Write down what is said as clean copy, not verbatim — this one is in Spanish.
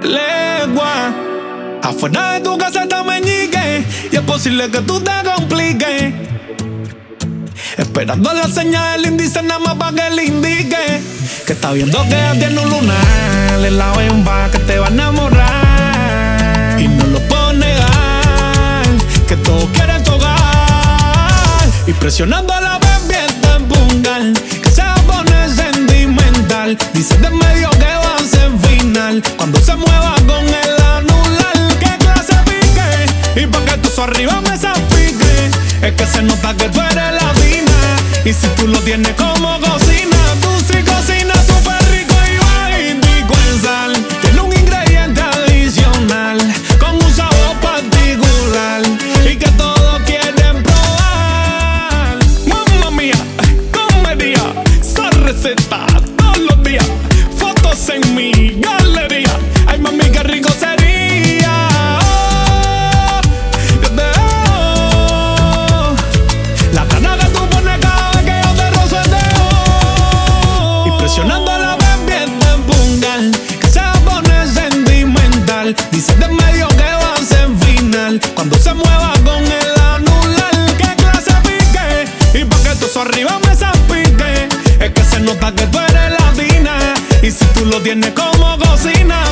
legua. Afuera de tu casa está meñique y es posible que tú te compliques. Esperando la señal del índice nada más pa' que le indique que está viendo que ya tiene un lunar en la bemba que te va a enamorar. Y no lo puedo negar, que todos quieren tocar. Y presionando a la baby está en pungal, que se va a poner sentimental. Dice de medio que va a ser final cuando se mueva con el anular. Que clase pique, y pa' que tú arriba me salpique. Es que se nota que tú eres latina, y si tú lo tienes como cocina, tú sí cocinas súper rico y bajitico en sal. Tiene un ingrediente adicional con un sabor particular y que todos quieren probar. Mamma mía, comedia, esa receta todos los días. Fotos en mi galería. Ay mami, qué rico sería. Yo te amo. La cana que tú pones cada vez que yo te rozo el dedo. Y presionando a la baby está en pungal, que se va a poner sentimental. Dice de medio que va a ser final cuando se mueva con el anular. Que clase pique, y pa' que tú arriba me salpique. Es que se nota que tú eres latina, y si tú lo tienes como cocina,